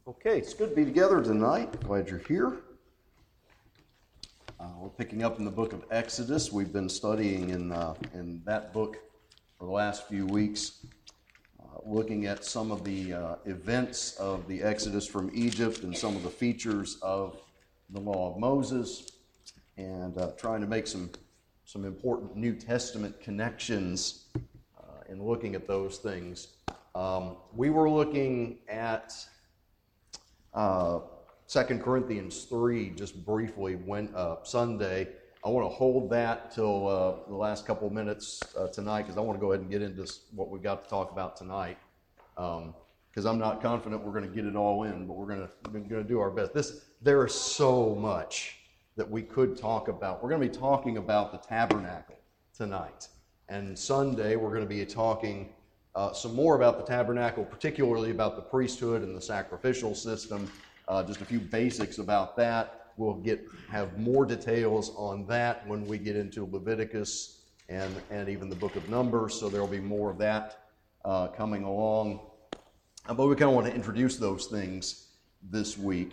Okay, it's good to be together tonight. Glad you're here. We're picking up in the book of Exodus. We've been studying in that book for the last few weeks, looking at some of the events of the Exodus from Egypt and some of the features of the law of Moses, and trying to make some important New Testament connections in looking at those things. We were looking at 2 Corinthians 3 just briefly Sunday. I want to hold that till the last couple of minutes tonight because I want to go ahead and get into what we've got to talk about tonight, because I'm not confident we're going to get it all in, but we're going to do our best. There is so much that we could talk about. We're going to be talking about the tabernacle tonight, and Sunday we're going to be talking some more about the tabernacle, particularly about the priesthood and the sacrificial system, just a few basics about that. We'll have more details on that when we get into Leviticus and even the book of Numbers, so there'll be more of that coming along. But we kind of want to introduce those things this week.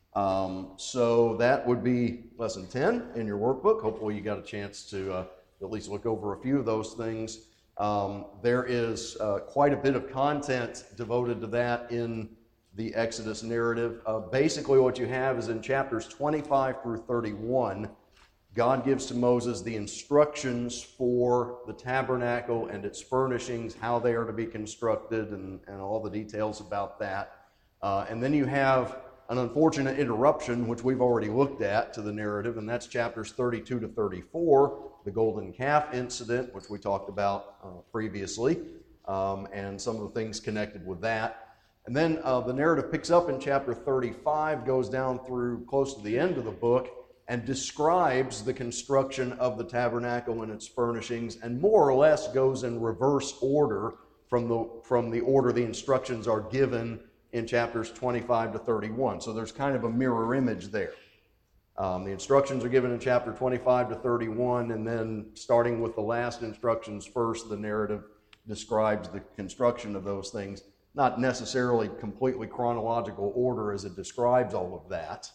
So that would be lesson 10 in your workbook. Hopefully you got a chance to at least look over a few of those things. There is quite a bit of content devoted to that in the Exodus narrative. Basically what you have is in chapters 25 through 31, God gives to Moses the instructions for the tabernacle and its furnishings, how they are to be constructed, and all the details about that. And then you have an unfortunate interruption, which we've already looked at, to the narrative, and that's chapters 32 to 34, the golden calf incident, which we talked about previously, and some of the things connected with that. And then the narrative picks up in chapter 35, goes down through close to the end of the book, and describes the construction of the tabernacle and its furnishings, and more or less goes in reverse order from the order the instructions are given in chapters 25 to 31. So there's kind of a mirror image there. The instructions are given in chapter 25 to 31, and then starting with the last instructions first, the narrative describes the construction of those things. Not necessarily completely chronological order as it describes all of that.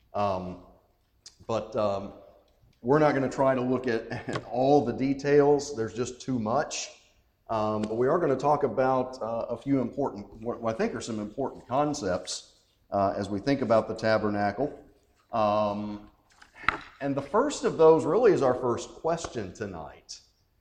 But we're not going to try to look at all the details. There's just too much. But we are going to talk about a few important, what I think are some important concepts as we think about the tabernacle. And the first of those really is our first question tonight.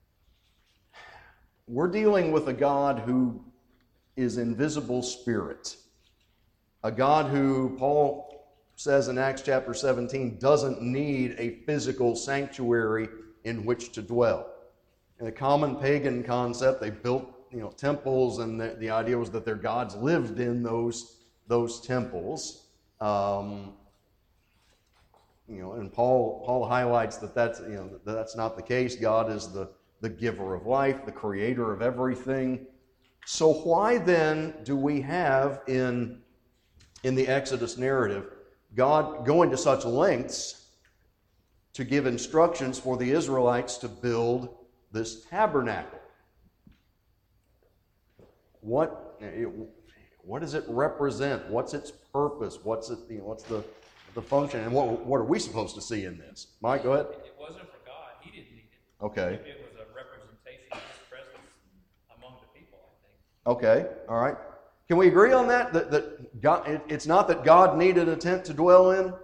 We're dealing with a God who is invisible spirit. A God who, Paul says in Acts chapter 17, doesn't need a physical sanctuary in which to dwell. In the common pagan concept, they built temples, and the idea was that their gods lived in those temples. And Paul highlights that that's not the case. God is the giver of life, the creator of everything. So why then do we have in the Exodus narrative God going to such lengths to give instructions for the Israelites to build this tabernacle? What does it represent? What's its purpose? What's the function? And what are we supposed to see in this? Mike, go ahead. It wasn't for God. He didn't need it. Okay. It was a representation of His presence among the people, I think. Okay. All right. Can we agree on that? That God, it's not that God needed a tent to dwell in?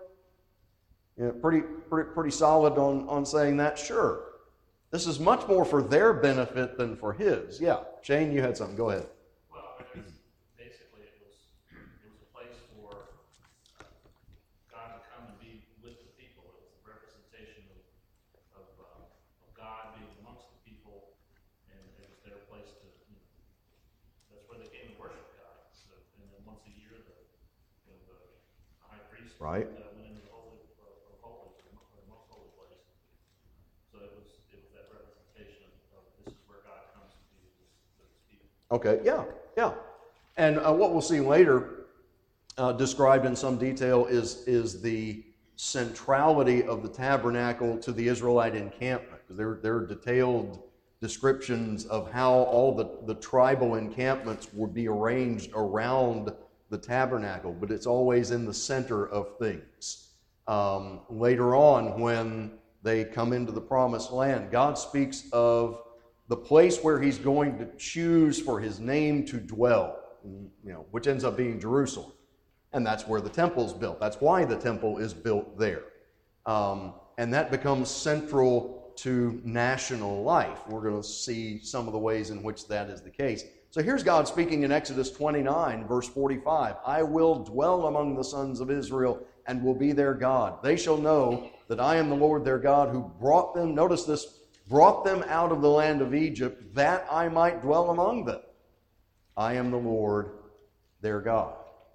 Pretty solid on saying that. Sure. This is much more for their benefit than for His. Yeah. Shane, you had something. Go ahead. Well, basically it was a place for God to come and be with the people. It was a representation of God being amongst the people, and it was their place to. That's where they came to worship God. So, and then once a year, the high priest Right. went into the holy, the most holy place. So it was that representation of this is where God comes to be with his people. Okay, yeah. And what we'll see later, described in some detail, is the centrality of the tabernacle to the Israelite encampment. Because there are detailed descriptions of how all the tribal encampments would be arranged around the tabernacle, but it's always in the center of things. Later on, when they come into the promised land, God speaks of the place where he's going to choose for his name to dwell, which ends up being Jerusalem. And that's where the temple's built. That's why the temple is built there. And that becomes central to national life. We're going to see some of the ways in which that is the case. So here's God speaking in Exodus 29, verse 45. I will dwell among the sons of Israel and will be their God. They shall know that I am the Lord their God who brought them, notice this, brought them out of the land of Egypt that I might dwell among them. I am the Lord their God.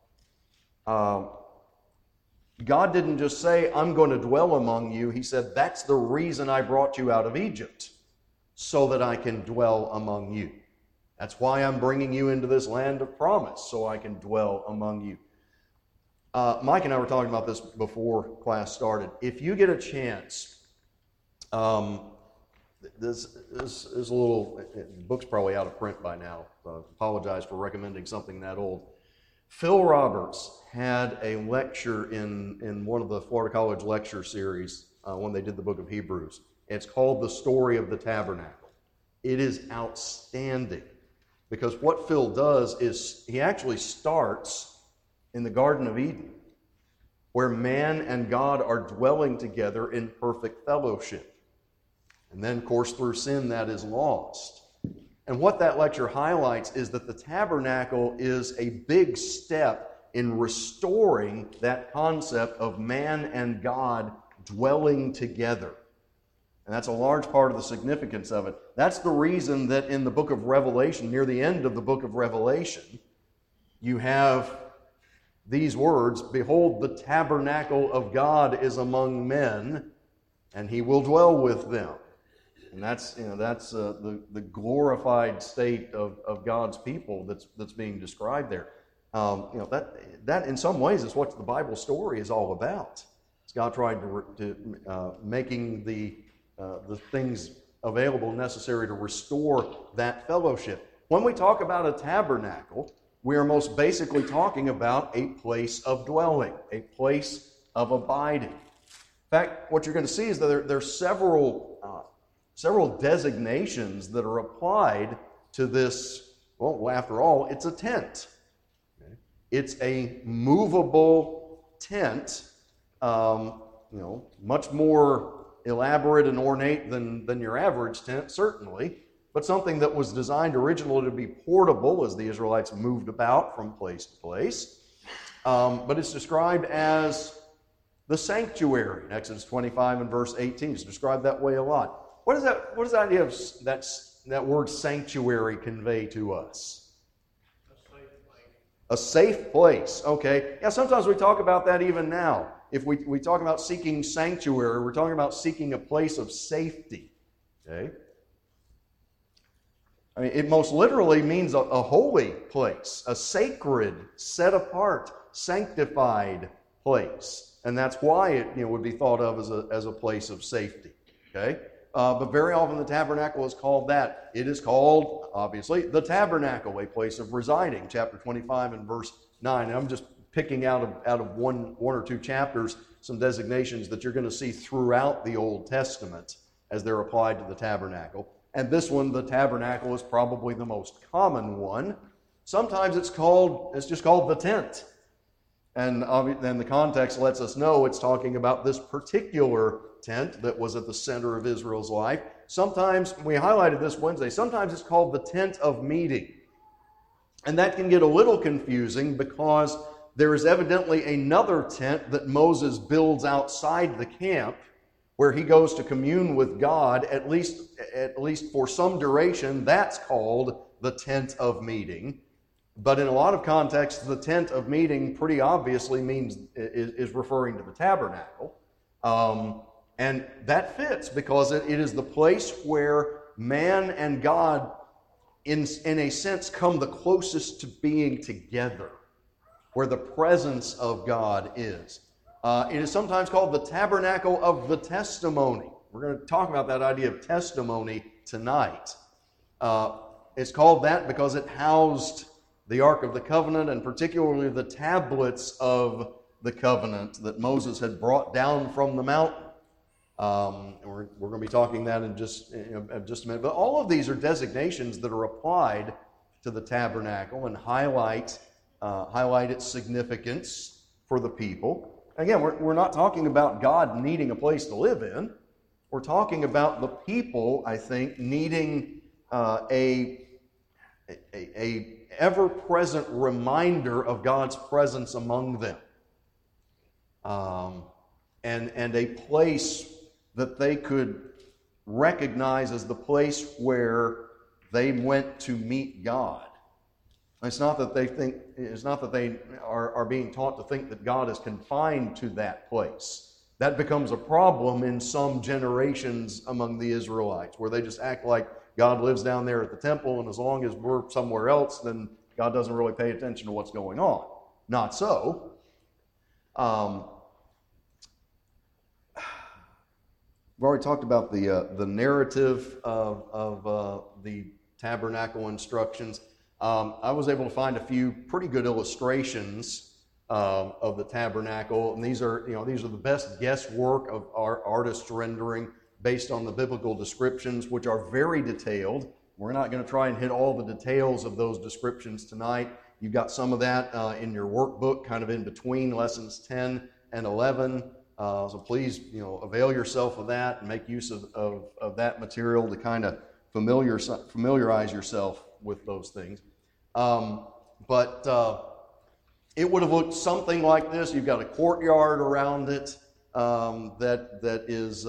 God didn't just say, I'm going to dwell among you. He said, that's the reason I brought you out of Egypt, so that I can dwell among you. That's why I'm bringing you into this land of promise, so I can dwell among you. Mike and I were talking about this before class started. If you get a chance, this is a little, the book's probably out of print by now. Apologize for recommending something that old. Phil Roberts had a lecture in one of the Florida College lecture series when they did the book of Hebrews. It's called The Story of the Tabernacle. It is outstanding because what Phil does is he actually starts in the Garden of Eden, where man and God are dwelling together in perfect fellowship. And then, of course, through sin, that is lost. And what that lecture highlights is that the tabernacle is a big step in restoring that concept of man and God dwelling together. And that's a large part of the significance of it. That's the reason that in the book of Revelation, near the end of the book of Revelation, you have these words, behold, the tabernacle of God is among men, and he will dwell with them. And that's the glorified state of God's people that's being described there. That in some ways is what the Bible story is all about. It's God trying to making the things available necessary to restore that fellowship. When we talk about a tabernacle, we are most basically talking about a place of dwelling, a place of abiding. In fact, what you're going to see is that there are several designations that are applied to this. Well, after all, it's a tent. Okay? It's a movable tent, much more elaborate and ornate than your average tent, certainly, but something that was designed originally to be portable as the Israelites moved about from place to place. But it's described as the sanctuary in Exodus 25 and verse 18. It's described that way a lot. What does the idea of that word sanctuary convey to us? A safe place. Okay. Yeah, sometimes we talk about that even now. If we talk about seeking sanctuary, we're talking about seeking a place of safety. Okay? I mean, it most literally means a holy place, a sacred, set apart, sanctified place. And that's why it would be thought of as a place of safety. Okay? But very often the tabernacle is called that. It is called, obviously, the tabernacle, a place of residing, chapter 25 and verse 9. And I'm just picking out of one or two chapters some designations that you're going to see throughout the Old Testament as they're applied to the tabernacle. And this one, the tabernacle, is probably the most common one. Sometimes it's just called the tent. And then the context lets us know it's talking about this particular tent that was at the center of Israel's life. Sometimes, we highlighted this Wednesday, sometimes it's called the tent of meeting. And that can get a little confusing because there is evidently another tent that Moses builds outside the camp where he goes to commune with God, at least for some duration. That's called the tent of meeting. But in a lot of contexts, the tent of meeting pretty obviously is referring to the tabernacle. And that fits because it is the place where man and God, in a sense, come the closest to being together, where the presence of God is. It is sometimes called the tabernacle of the testimony. We're going to talk about that idea of testimony tonight. It's called that because it housed the Ark of the Covenant, and particularly the tablets of the covenant that Moses had brought down from the mountain. We're going to be talking that in just a minute. But all of these are designations that are applied to the tabernacle and highlight its significance for the people. Again, we're not talking about God needing a place to live in. We're talking about the people, I think, needing a ever-present reminder of God's presence among them. And a place that they could recognize as the place where they went to meet God. It's not that they are being taught to think that God is confined to that place. That becomes a problem in some generations among the Israelites, where they just act like God lives down there at the temple, and as long as we're somewhere else, then God doesn't really pay attention to what's going on. Not so. We've already talked about the narrative of the tabernacle instructions. I was able to find a few pretty good illustrations of the tabernacle, and these are the best guesswork of our artist's rendering based on the biblical descriptions, which are very detailed. We're not going to try and hit all the details of those descriptions tonight. You've got some of that in your workbook, kind of in between lessons 10 and 11. So please, avail yourself of that and make use of that material to kind of familiarize yourself with those things. But it would have looked something like this. You've got a courtyard around it that is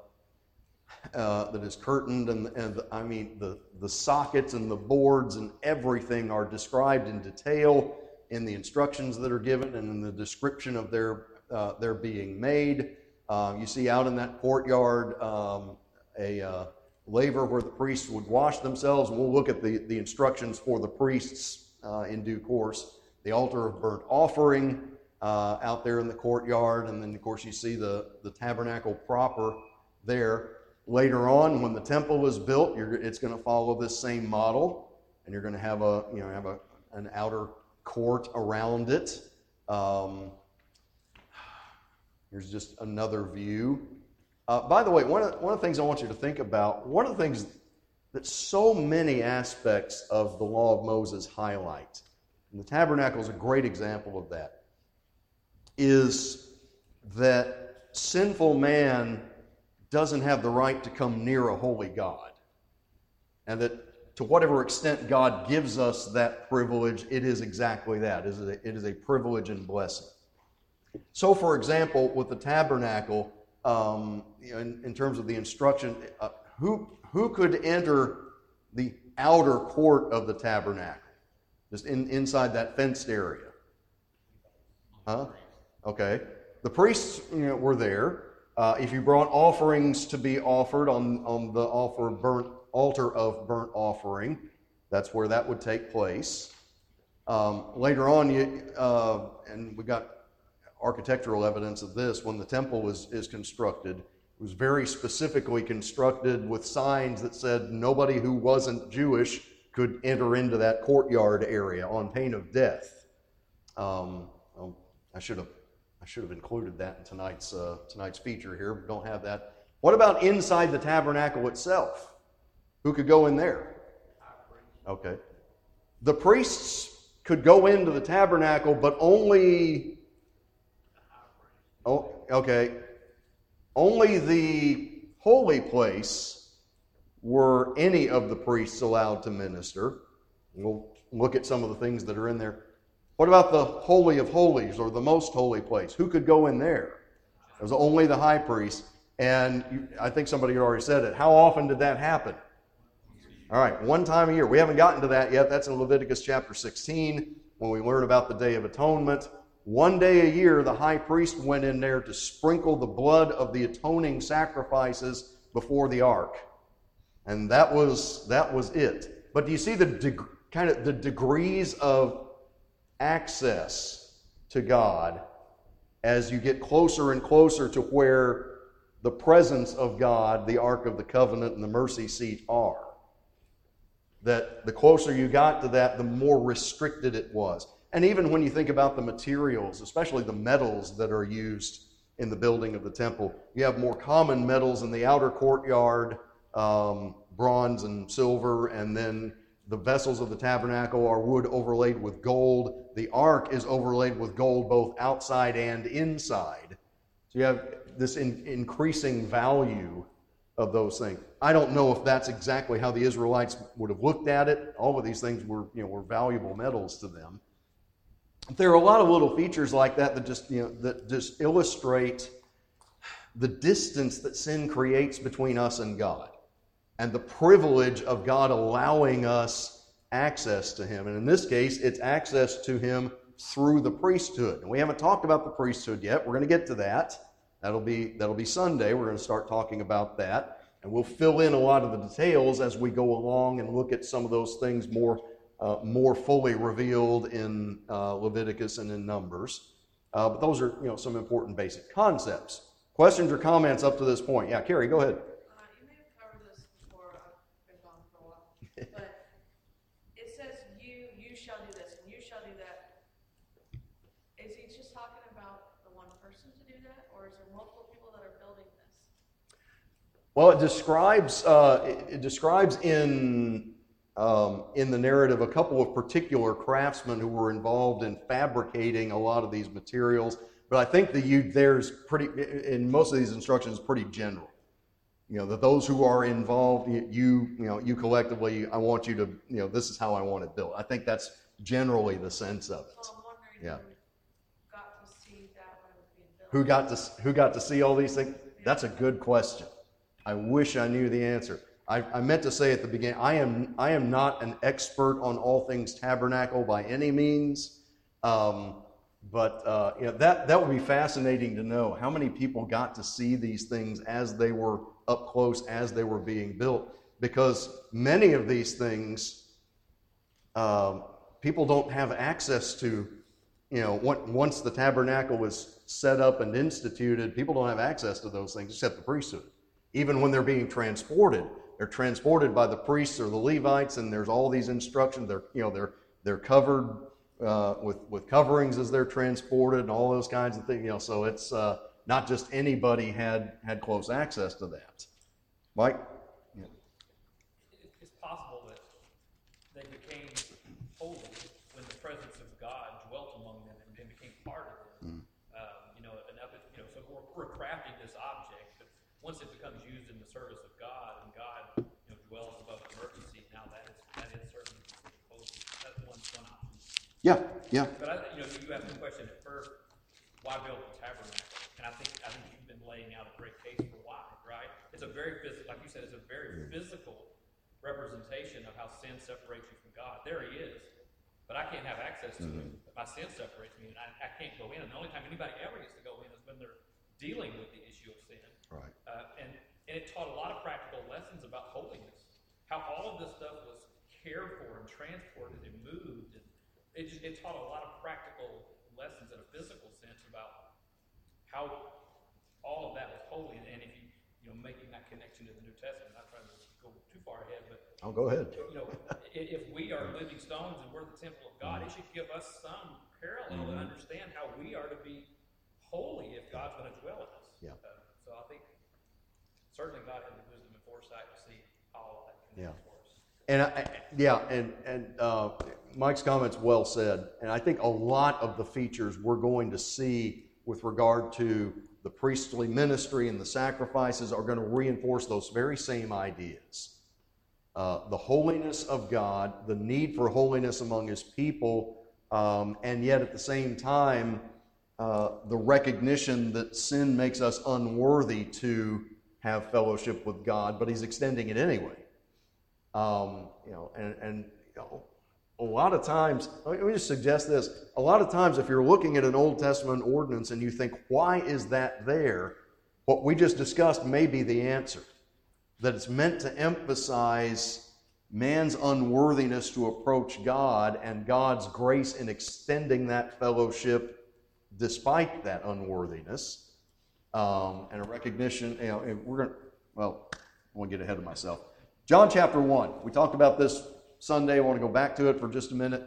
curtained, and I mean the sockets and the boards and everything are described in detail in the instructions that are given and in the description of their being made. You see out in that courtyard a laver where the priests would wash themselves, and we'll look at the instructions for the priests in due course. The altar of burnt offering out there in the courtyard, and then of course you see the tabernacle proper there. Later on, when the temple is built, it's going to follow this same model, and you're going to have an outer court around it. Here's just another view. By the way, one of the things I want you to think about, one of the things that so many aspects of the law of Moses highlight, and the tabernacle is a great example of that, is that sinful man doesn't have the right to come near a holy God. And that to whatever extent God gives us that privilege, it is exactly that. It is a privilege and blessing. So, for example, with the tabernacle, in terms of the instruction, who could enter the outer court of the tabernacle, just inside that fenced area? Huh? Okay. The priests were there. If you brought offerings to be offered on the altar of burnt offering, that's where that would take place. Later on, and we got architectural evidence of this, when the temple is constructed, it was very specifically constructed with signs that said nobody who wasn't Jewish could enter into that courtyard area on pain of death. I should have included that in tonight's feature here. We don't have that. What about inside the tabernacle itself? Who could go in there? Okay. The priests could go into the tabernacle, but only the holy place were any of the priests allowed to minister. We'll look at some of the things that are in there. What about the Holy of Holies, or the most holy place? Who could go in there? It was only the high priest. And I think somebody had already said it. How often did that happen? All right, one time a year. We haven't gotten to that yet. That's in Leviticus chapter 16, when we learn about the Day of Atonement. One day a year, the high priest went in there to sprinkle the blood of the atoning sacrifices before the ark. And that was it. But do you see the degrees of access to God as you get closer and closer to where the presence of God, the Ark of the Covenant, and the mercy seat are? that the closer you got to that, the more restricted it was. And even when you think about the materials, especially the metals that are used in the building of the temple, you have more common metals in the outer courtyard, bronze and silver, and then the vessels of the tabernacle are wood overlaid with gold. The ark is overlaid with gold both outside and inside. So you have this increasing value of those things. I don't know if that's exactly how the Israelites would have looked at it. All of these things were valuable metals to them. There are a lot of little features like that that just illustrate the distance that sin creates between us and God, and the privilege of God allowing us access to Him. And in this case, it's access to Him through the priesthood. And we haven't talked about the priesthood yet. We're going to get to that. That'll be Sunday. We're going to start talking about that. And we'll fill in a lot of the details as we go along and look at some of those things more fully revealed in Leviticus and in Numbers. But those are some important basic concepts. Questions or comments up to this point? Yeah, Carrie, go ahead. You may have covered this before. I've been gone for a while. But it says, you shall do this and you shall do that. Is he just talking about the one person to do that, or is there multiple people that are building this? Well, it describes in the narrative a couple of particular craftsmen who were involved in fabricating a lot of these materials. But I think there's in most of these instructions pretty general. That those who are involved, you collectively, I want you to, this is how I want it built. I think that's generally the sense of it. So I'm wondering who got to see that when it was being built. Who got to see all these things? That's a good question. I wish I knew the answer. I meant to say at the beginning, I am not an expert on all things tabernacle by any means, but that would be fascinating to know how many people got to see these things as they were up close, as they were being built, because many of these things people don't have access to. Once the tabernacle was set up and instituted, people don't have access to those things except the priesthood. Even when they're being transported, they're transported by the priests or the Levites, and there's all these instructions. They're covered with coverings as they're transported, and all those kinds of things. So it's not just anybody had close access to that. Mike? Yeah. It's possible that they became holy when the presence of God dwelt among them and became part of them. So we're crafting this object, but once it becomes used in the service of God, and God dwells above the mercy seat, now that is certainly holy. That's one option. Yeah. But you asked the question at first, why build the tabernacle? And I think you've been laying out a great case for why, right? It's a very physical, like you said, it's a very physical representation of how sin separates you from God. There He is, but I can't have access to Him. My sin separates me, and I can't go in. And the only time anybody ever gets to go in is when they're dealing with the issue of sin. Right. And it taught a lot of practical lessons about holiness, how all of this stuff was cared for and transported and moved. And it taught a lot of practical lessons in a physical sense about how all of that was holy. And if you making that connection to the New Testament, not trying to go too far ahead, but I'll go ahead. If we are living stones and we're the temple of God, it should give us some parallel to understand how we are to be holy if God's going to dwell in us. Yeah. So I think certainly God had the wisdom and foresight to see how all that connects for us. And Mike's comments well said. And I think a lot of the features we're going to see with regard to the priestly ministry and the sacrifices are going to reinforce those very same ideas. The holiness of God, the need for holiness among His people, and yet at the same time, the recognition that sin makes us unworthy to have fellowship with God, but He's extending it anyway. A lot of times, let me just suggest this. A lot of times, if you're looking at an Old Testament ordinance and you think, why is that there? What we just discussed may be the answer. That it's meant to emphasize man's unworthiness to approach God and God's grace in extending that fellowship despite that unworthiness. And a recognition, I won't get ahead of myself. John chapter 1. We talked about this Sunday. I want to go back to it for just a minute.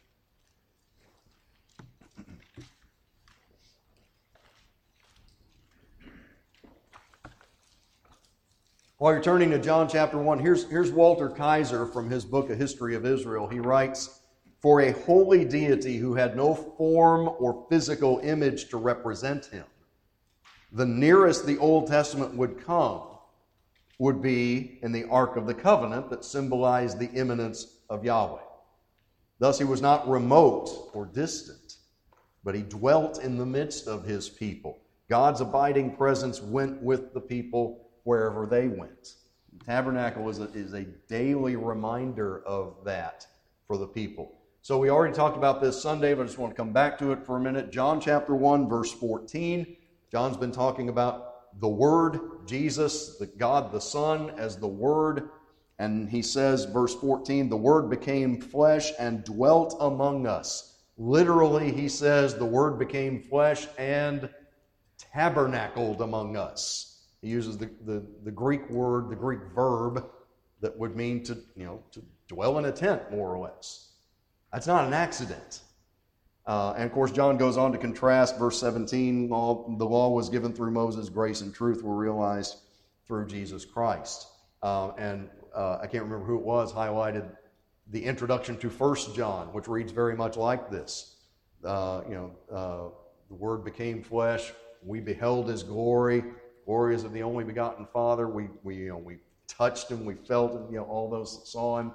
While you're turning to John chapter 1, here's Walter Kaiser from his book, A History of Israel. He writes, "For a holy deity who had no form or physical image to represent him, the nearest the Old Testament would come would be in the Ark of the Covenant that symbolized the immanence of Yahweh. Thus he was not remote or distant, but he dwelt in the midst of his people. God's abiding presence went with the people wherever they went." The tabernacle is a daily reminder of that for the people. So we already talked about this Sunday, but I just want to come back to it for a minute. John chapter 1, verse 14. John's been talking about the Word, Jesus, the God the Son, as the Word. And he says, verse 14, "The Word became flesh and dwelt among us." Literally, he says, the Word became flesh and tabernacled among us. He uses the Greek word, the Greek verb, that would mean to dwell in a tent, more or less. That's not an accident. And of course, John goes on to contrast verse 17, the law was given through Moses, grace and truth were realized through Jesus Christ. And I can't remember who it was, highlighted the introduction to 1 John, which reads very much like this. The Word became flesh, we beheld His glory, glory is of the only begotten Father. We touched Him, we felt Him, all those that saw Him.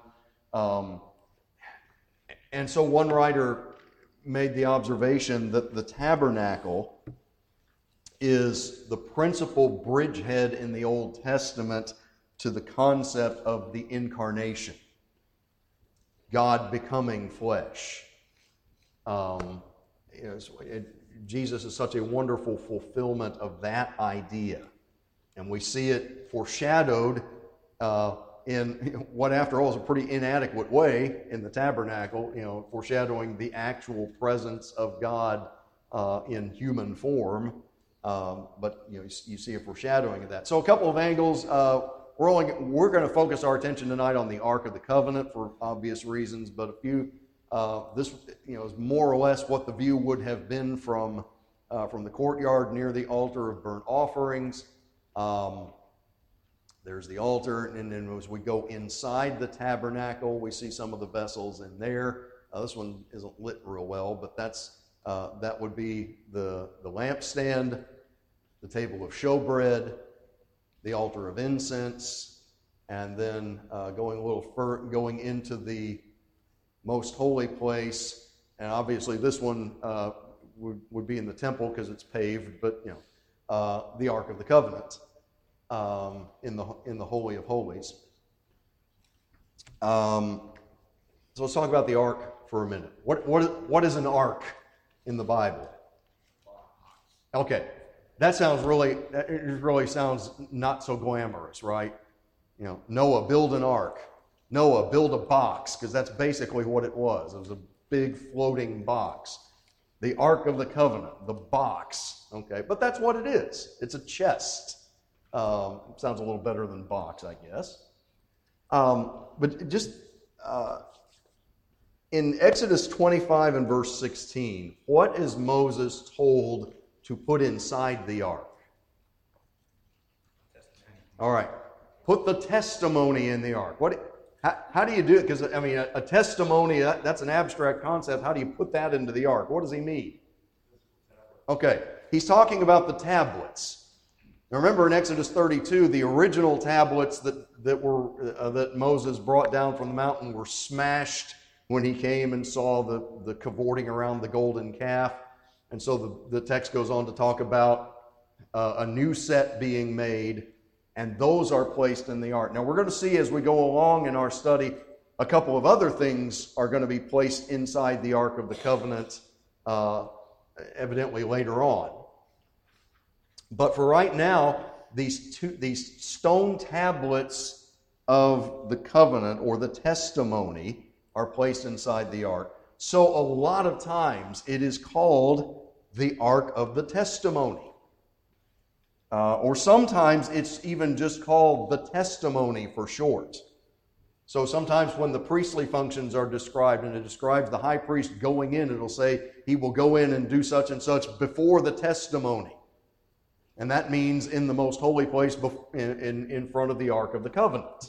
And so one writer made the observation that the tabernacle is the principal bridgehead in the Old Testament to the concept of the incarnation, God becoming flesh. Jesus is such a wonderful fulfillment of that idea. And we see it foreshadowed in what, after all, is a pretty inadequate way in the tabernacle, foreshadowing the actual presence of God in human form. But you see a foreshadowing of that. So a couple of angles. We're going to focus our attention tonight on the Ark of the Covenant for obvious reasons, but a few. This is more or less what the view would have been from the courtyard near the altar of burnt offerings. There's the altar, and then as we go inside the tabernacle, we see some of the vessels in there. This one isn't lit real well, but that would be the lampstand, the table of showbread, the altar of incense, and then going into the most holy place. And obviously this one would be in the temple because it's paved, but the Ark of the Covenant in the Holy of Holies. So let's talk about the Ark for a minute. What is an ark in the Bible? Okay, it really sounds not so glamorous, right? Noah, build an ark. Noah, build a box, because that's basically what it was. It was a big floating box. The Ark of the Covenant, the box, okay? But that's what it is. It's a chest. Sounds a little better than box, I guess. But just in Exodus 25 and verse 16, what is Moses told to put inside the ark? All right. Put the testimony in the ark. How do you do it? Because, a testimony, that's an abstract concept. How do you put that into the ark? What does he mean? Okay, he's talking about the tablets. Now remember in Exodus 32, the original tablets that Moses brought down from the mountain were smashed when he came and saw the cavorting around the golden calf. And so the text goes on to talk about a new set being made, and those are placed in the ark. Now we're going to see as we go along in our study, a couple of other things are going to be placed inside the Ark of the Covenant, evidently later on. But for right now, these stone tablets of the covenant, or the testimony, are placed inside the ark. So a lot of times it is called the Ark of the Testimony. Or sometimes it's even just called the testimony for short. So sometimes when the priestly functions are described, and it describes the high priest going in, it'll say he will go in and do such and such before the testimony. And that means in the most holy place in front of the Ark of the Covenant.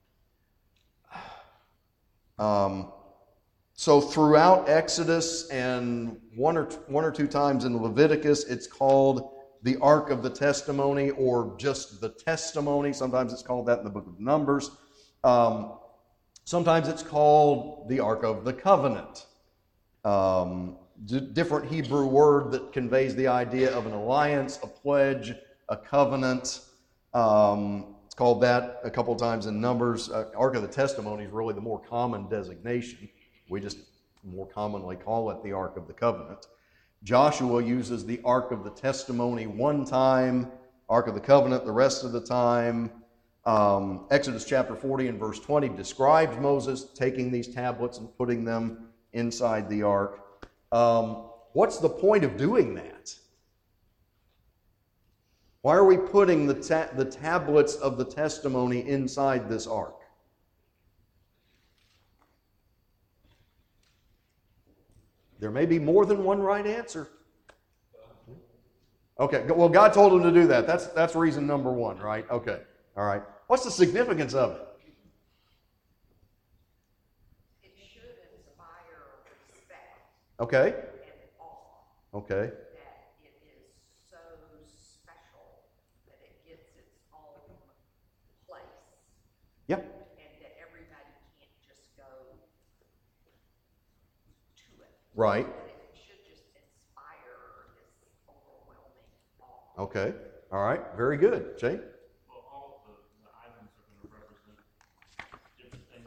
So throughout Exodus and one or two times in Leviticus, it's called the Ark of the Testimony or just the Testimony. Sometimes it's called that in the book of Numbers. Sometimes it's called the Ark of the Covenant. Different Hebrew word that conveys the idea of an alliance, a pledge, a covenant. It's called that a couple times in Numbers. Ark of the Testimony is really the more common designation. We just more commonly call it the Ark of the Covenant. Joshua uses the Ark of the Testimony one time, Ark of the Covenant the rest of the time. Exodus chapter 40 and verse 20 describes Moses taking these tablets and putting them inside the ark. What's the point of doing that? Why are we putting the tablets of the testimony inside this ark? There may be more than one right answer. Okay, well, God told him to do that. That's reason number one, right? Okay, all right. What's the significance of it? It should inspire respect Okay, and awe okay, that it is so special that it gets its own place yeah, and that everybody can't just go to it. right, That it should just inspire this overwhelming awe. okay, all right, very good. Shane? Well, all of the items are going to represent different things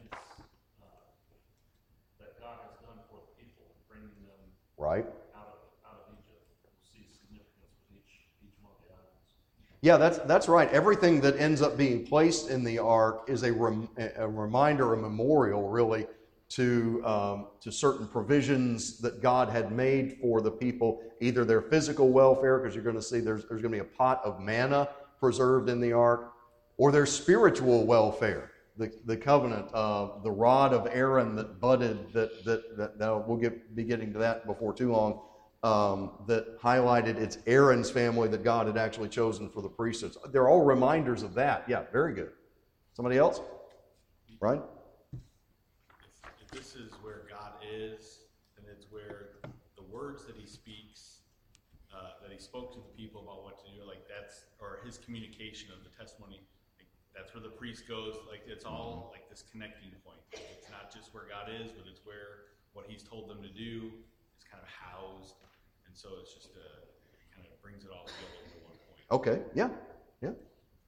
that God has done for the people, bringing them Right. out of Egypt. We'll see significance with each one of the items. Yeah, that's right. Everything that ends up being placed in the ark is a reminder, a memorial, really, to certain provisions that God had made for the people, either their physical welfare, because you're going to see there's going to be a pot of manna preserved in the ark, or their spiritual welfare. The covenant, the rod of Aaron that budded, that we'll be getting to that before too long, that highlighted it's Aaron's family that God had actually chosen for the priesthoods. They're all reminders of that. Yeah, very good. Somebody else? Right? If this is where God is, then it's where the words that he speaks, that he spoke to the people about what to do, like that's, or his communication of the testimony, like that's where the priest goes, like it's all like this connecting point. It's not just where God is, but it's where what he's told them to do is kind of housed. And so it's just it kind of brings it all together into one point. Okay. Yeah. Yeah.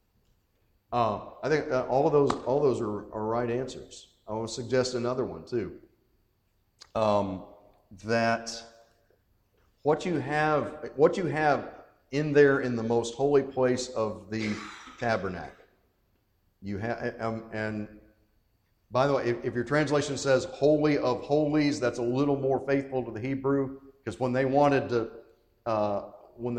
I think all those are right answers. I want to suggest another one too. That what you have in there in the most holy place of the tabernacle, you have, and by the way, if your translation says "Holy of Holies," that's a little more faithful to the Hebrew, because when they wanted a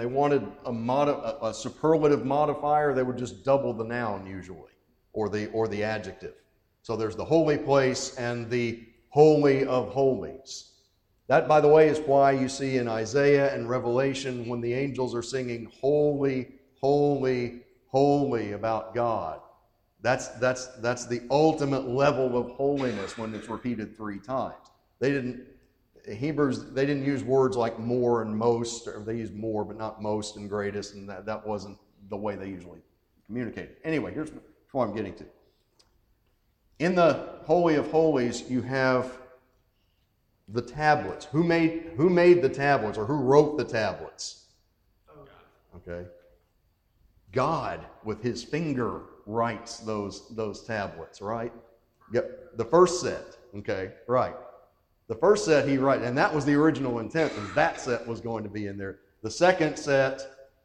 superlative modifier, they would just double the noun usually, or the adjective. So there's the holy place and the Holy of Holies. That, by the way, is why you see in Isaiah and Revelation when the angels are singing "Holy, Holy, Holy" about God. That's the ultimate level of holiness when it's repeated 3 times. Hebrews didn't use words like more and most, or they used more but not most and greatest, and that wasn't the way they usually communicated. Anyway, here's what I'm getting to. In the Holy of Holies, you have the tablets. Who made the tablets, or who wrote the tablets? Okay. God, with his finger, writes those tablets, right? Yep. The first set, okay, right. The first set he writes, and that was the original intent, and that set was going to be in there. The second set,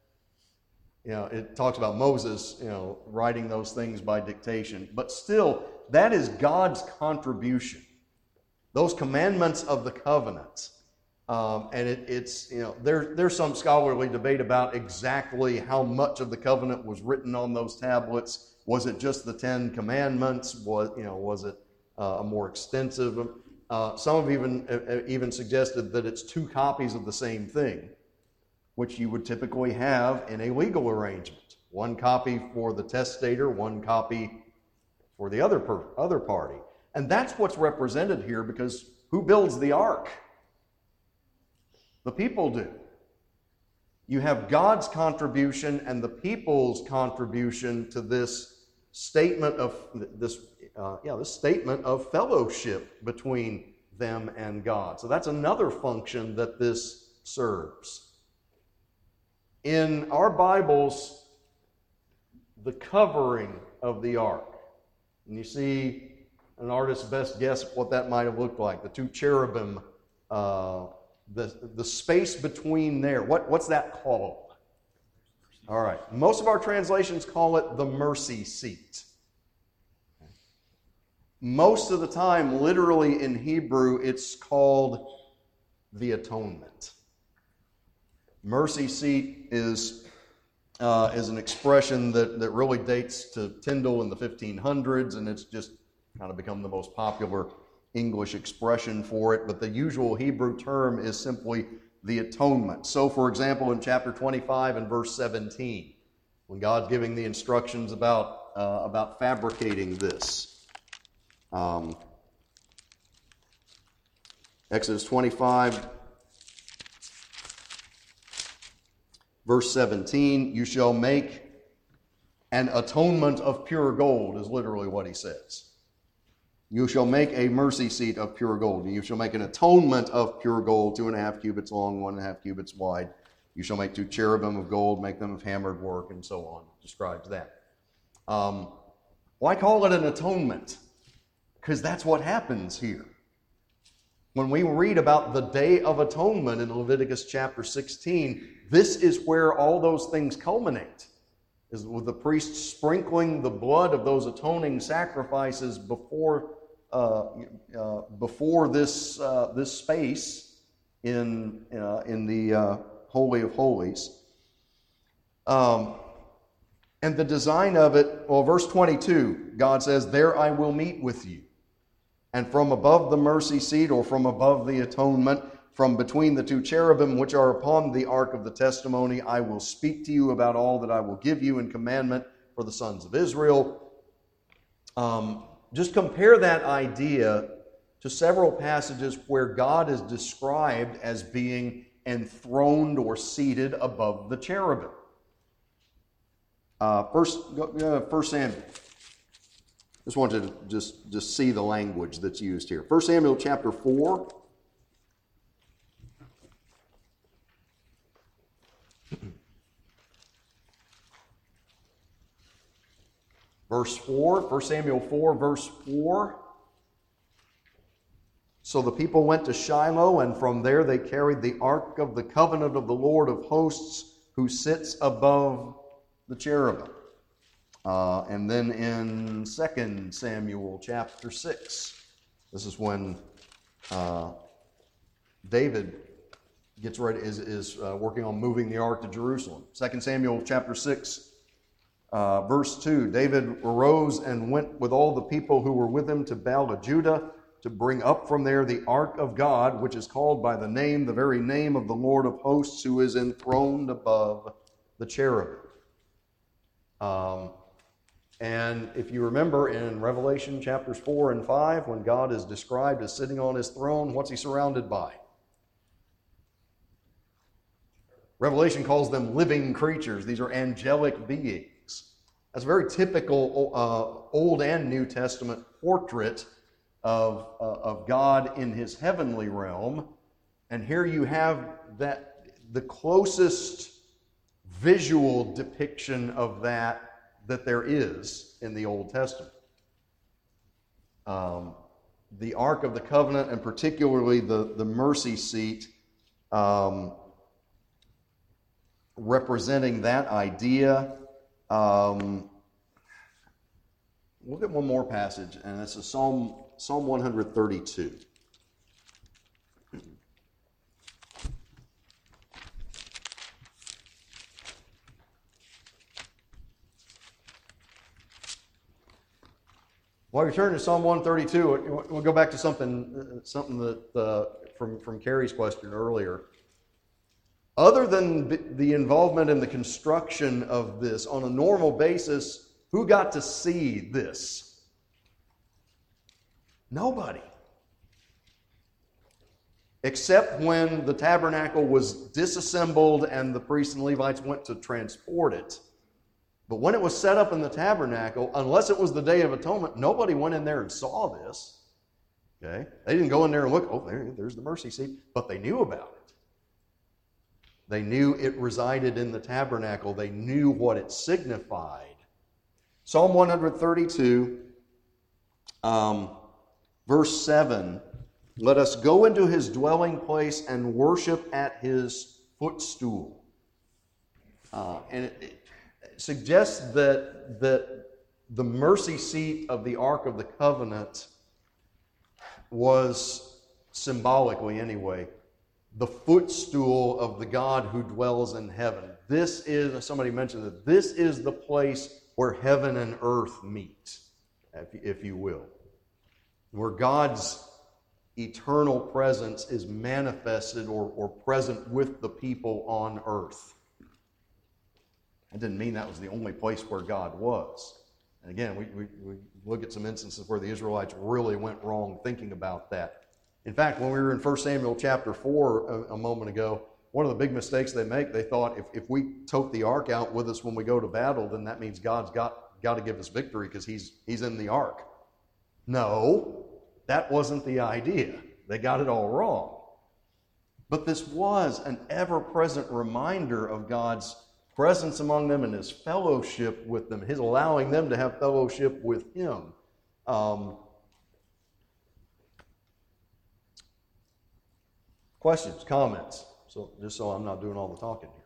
it talks about Moses, writing those things by dictation. But still, that is God's contribution. Those commandments of the covenant. And there's some scholarly debate about exactly how much of the covenant was written on those tablets. Was it just the 10 Commandments? Was it a more extensive. Some have even suggested that it's two copies of the same thing, which you would typically have in a legal arrangement. One copy for the testator, one copy for the other party. And that's what's represented here, because who builds the ark? The people do. You have God's contribution and the people's contribution to this statement of this statement of fellowship between them and God. So that's another function that this serves. In our Bibles, the covering of the ark, and you see an artist's best guess what that might have looked like. The two cherubim, the space between there. What's that called? All right. Most of our translations call it the mercy seat. Most of the time, literally in Hebrew, it's called the atonement. Mercy seat is an expression that really dates to Tyndale in the 1500s, and it's just kind of become the most popular English expression for it. But the usual Hebrew term is simply the atonement. So, for example, in chapter 25 and verse 17, when God's giving the instructions about fabricating this, Exodus 25, verse 17, you shall make an atonement of pure gold, is literally what he says. You shall make a mercy seat of pure gold. You shall make an atonement of pure gold, 2.5 cubits long, 1.5 cubits wide. You shall make 2 cherubim of gold, make them of hammered work, and so on. Describes that. Why call it an atonement? Because that's what happens here. When we read about the Day of Atonement in Leviticus chapter 16, this is where all those things culminate, is with the priest sprinkling the blood of those atoning sacrifices before this space in the Holy of Holies. And the design of it, well, verse 22, God says, there I will meet with you. And from above the mercy seat, or from above the atonement, from between the 2 cherubim which are upon the ark of the testimony, I will speak to you about all that I will give you in commandment for the sons of Israel. Just compare that idea to several passages where God is described as being enthroned or seated above the cherubim. First Samuel. Just wanted to just see the language that's used here. 1 Samuel chapter 4. Verse 4, 1 Samuel 4, verse 4. So the people went to Shiloh, and from there they carried the ark of the covenant of the Lord of hosts, who sits above the cherubim. And then in 2 Samuel chapter 6, this is when David gets ready, is working on moving the ark to Jerusalem. 2 Samuel chapter 6, verse 2, David arose and went with all the people who were with him to Baal-Judah to bring up from there the ark of God, which is called by the very name of the Lord of hosts, who is enthroned above the cherubim. And if you remember in Revelation chapters 4 and 5, when God is described as sitting on his throne, what's he surrounded by? Revelation calls them living creatures. These are angelic beings. That's a very typical Old and New Testament portrait of God in his heavenly realm. And here you have the closest visual depiction of that there is in the Old Testament. The Ark of the Covenant, and particularly the mercy seat, representing that idea. Look at one more passage, and this is Psalm 132. While you're turning to Psalm 132, we'll go back to something that from Carrie's question earlier. Other than the involvement in the construction of this, on a normal basis, who got to see this? Nobody. Except when the tabernacle was disassembled and the priests and Levites went to transport it. But when it was set up in the tabernacle, unless it was the Day of Atonement, nobody went in there and saw this. Okay? They didn't go in there and look, oh, there's the mercy seat, but they knew about it. They knew it resided in the tabernacle. They knew what it signified. Psalm 132, verse 7, let us go into his dwelling place and worship at his footstool. And it suggests that the mercy seat of the Ark of the Covenant was, symbolically anyway, the footstool of the God who dwells in heaven. This is, somebody mentioned that this is the place where heaven and earth meet, if you will. Where God's eternal presence is manifested or present with the people on earth. That didn't mean that was the only place where God was. And again, we look at some instances where the Israelites really went wrong thinking about that. In fact, when we were in 1 Samuel chapter 4 a moment ago, one of the big mistakes they make, they thought if we tote the ark out with us when we go to battle, then that means God's got to give us victory because he's in the ark. No, that wasn't the idea. They got it all wrong. But this was an ever-present reminder of God's presence among them and his fellowship with them, his allowing them to have fellowship with him. Questions, comments? So just so I'm not doing all the talking here.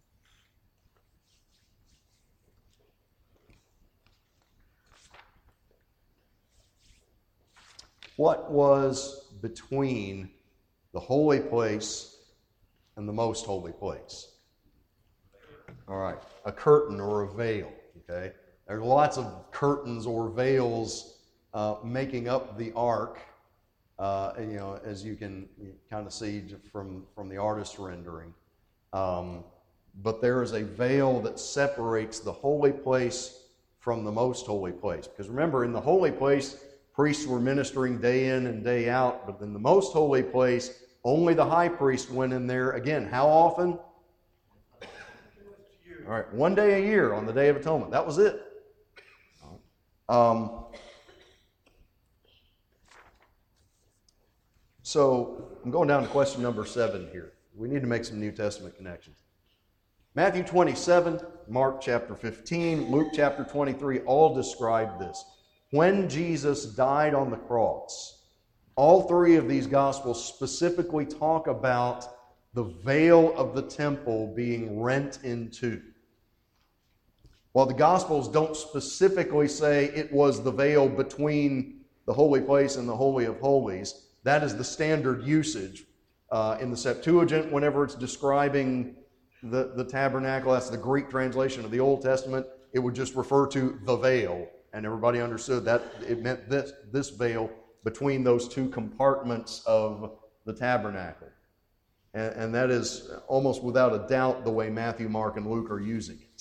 What was between the holy place and the most holy place? All right, a curtain or a veil, okay? There's lots of curtains or veils making up the ark, as you can kind of see from the artist's rendering. But there is a veil that separates the holy place from the most holy place. Because remember, in the holy place, priests were ministering day in and day out, but in the most holy place, only the high priest went in there. Again, how often? All right, one day a year on the Day of Atonement. That was it. So I'm going down to question number 7 here. We need to make some New Testament connections. Matthew 27, Mark chapter 15, Luke chapter 23 all describe this. When Jesus died on the cross, all 3 of these Gospels specifically talk about the veil of the temple being rent in two. While the Gospels don't specifically say it was the veil between the holy place and the Holy of Holies, that is the standard usage. In the Septuagint, whenever it's describing the tabernacle, that's the Greek translation of the Old Testament, it would just refer to the veil. And everybody understood that it meant this veil between those 2 compartments of the tabernacle. And that is almost without a doubt the way Matthew, Mark, and Luke are using it.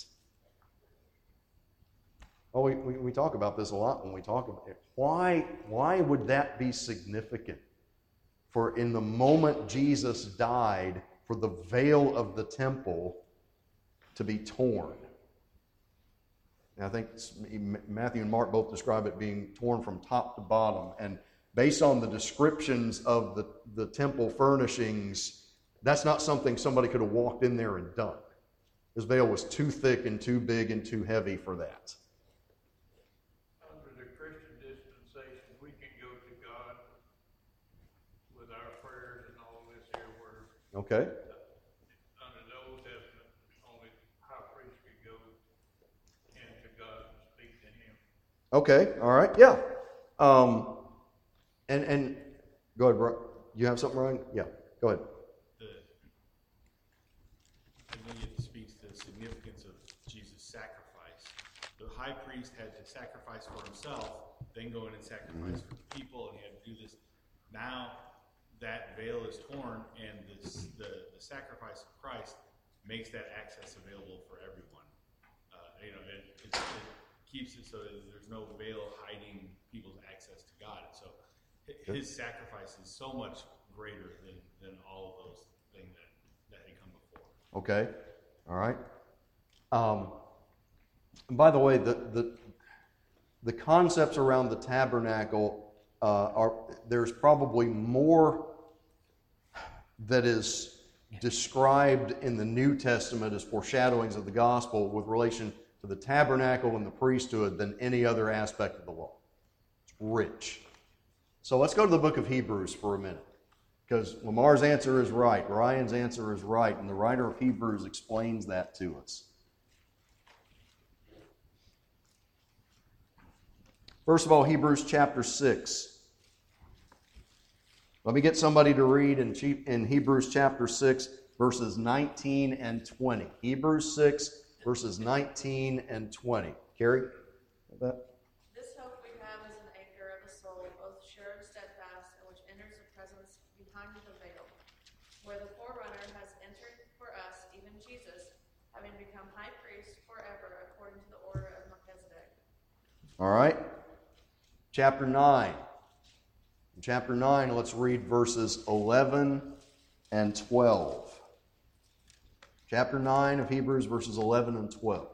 Oh, we talk about this a lot when we talk about it. Why would that be significant? For in the moment Jesus died, for the veil of the temple to be torn. And I think Matthew and Mark both describe it being torn from top to bottom. And based on the descriptions of the temple furnishings, that's not something somebody could have walked in there and done. This veil was too thick and too big and too heavy for that. Under the Christian dispensation, we can go to God with our prayers and all this here where Okay. under the Old Testament, only high priest could go into God and speak to him. Okay, all right, yeah. And go ahead, Brian. You have something, Ryan? Yeah, go ahead. I think it speaks to the significance of Jesus' sacrifice. The high priest had to sacrifice for himself then go in and sacrifice for the people, and he had to do this. Now that veil is torn, and the sacrifice of Christ makes that access available for everyone. It keeps it so that there's no veil hiding people's access to God. And so his sacrifice is so much greater than all of those things that had come before. Okay. All right. And by the way, the concepts around the tabernacle there's probably more that is described in the New Testament as foreshadowings of the gospel with relation to the tabernacle and the priesthood than any other aspect of the law. It's rich. So let's go to the book of Hebrews for a minute, because Lamar's answer is right, Ryan's answer is right, and the writer of Hebrews explains that to us. First of all, Hebrews chapter 6. Let me get somebody to read in Hebrews chapter 6, verses 19 and 20. Hebrews 6, verses 19 and 20. Carrie? That? This hope we have is an anchor of the soul, both sure and steadfast, and which enters the presence behind the veil, where the forerunner has entered for us, even Jesus, having become high priest forever, according to the order of Melchizedek. All right. Chapter 9. In chapter 9, let's read verses 11 and 12. Chapter 9 of Hebrews, verses 11 and 12.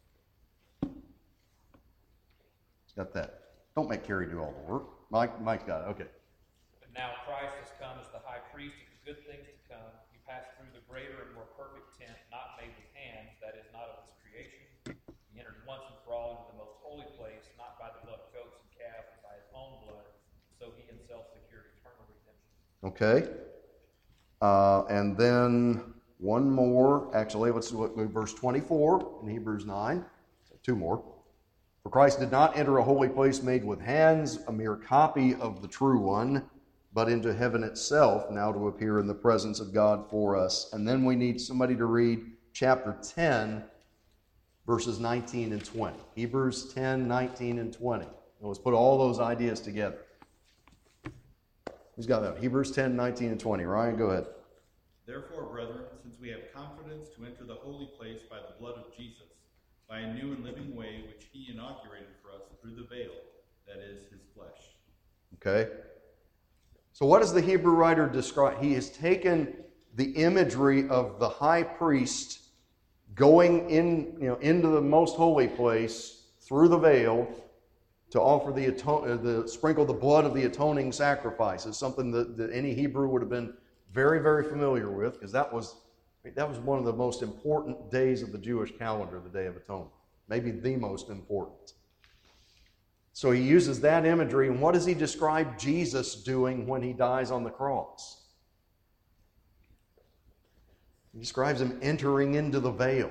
Got that. Don't make Carrie do all the work. Mike got it. Okay. But now Christ has come as the high priest of the good things to come. He passed through the greater and more perfect tent, not made with hands, that is, not of his creation. He entered once and for all into the most holy place, not by the blood of goats and calves, but by his own blood. So he himself secured eternal redemption. Okay. And then one more. Actually, let's look at verse 24 in Hebrews 9. Two more. For Christ did not enter a holy place made with hands, a mere copy of the true one, but into heaven itself, now to appear in the presence of God for us. And then we need somebody to read chapter 10, verses 19 and 20. Hebrews 10, 19 and 20. And let's put all those ideas together. Who's got that? Hebrews 10, 19 and 20. Ryan, go ahead. Therefore, brethren, since we have confidence to enter the holy place by the blood of Jesus, by a new and living way which he inaugurated for us through the veil, that is, his flesh. Okay. So what does the Hebrew writer describe? He has taken the imagery of the high priest going into the most holy place through the veil to offer sprinkle the blood of the atoning sacrifices, something that any Hebrew would have been very, very familiar with, because that was one of the most important days of the Jewish calendar, the Day of Atonement. Maybe the most important. So he uses that imagery, and what does he describe Jesus doing when he dies on the cross? He describes him entering into the veil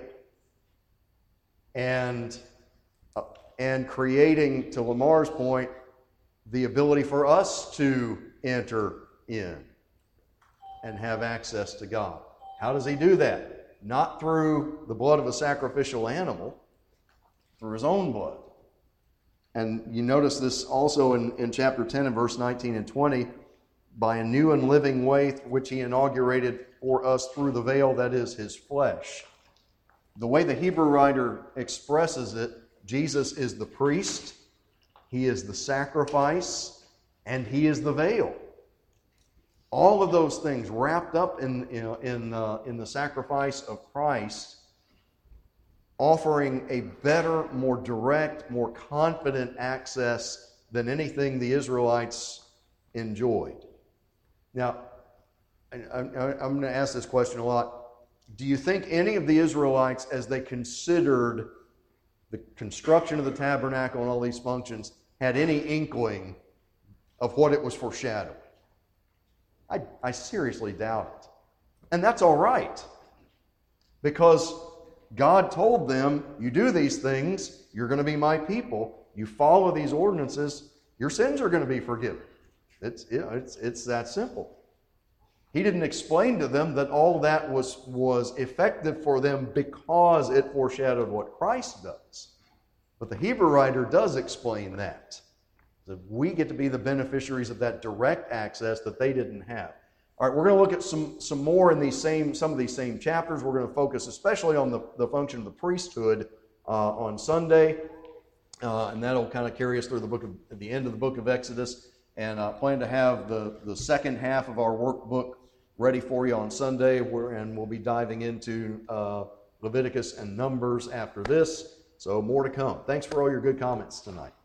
and creating, to Lamar's point, the ability for us to enter in and have access to God. How does he do that? Not through the blood of a sacrificial animal, through his own blood. And you notice this also in chapter 10 and verse 19 and 20, by a new and living way which he inaugurated for us through the veil, that is, his flesh. The way the Hebrew writer expresses it, Jesus is the priest, he is the sacrifice, and he is the veil. All of those things wrapped up in the sacrifice of Christ, offering a better, more direct, more confident access than anything the Israelites enjoyed. Now, I'm going to ask this question a lot. Do you think any of the Israelites, as they considered the construction of the tabernacle and all these functions, had any inkling of what it was foreshadowing? I seriously doubt it. And that's all right. Because God told them, you do these things, you're going to be my people. You follow these ordinances, your sins are going to be forgiven. It's that simple. He didn't explain to them that all that was effective for them because it foreshadowed what Christ does. But the Hebrew writer does explain that. So we get to be the beneficiaries of that direct access that they didn't have. All right, we're going to look at some more in some of these same chapters. We're going to focus especially on the function of the priesthood on Sunday, and that'll kind of carry us through the end of the book of Exodus. And plan to have the second half of our workbook ready for you on Sunday, and we'll be diving into Leviticus and Numbers after this. So more to come. Thanks for all your good comments tonight.